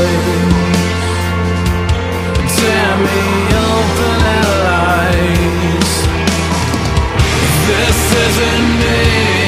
Tear me open at lies. This isn't me.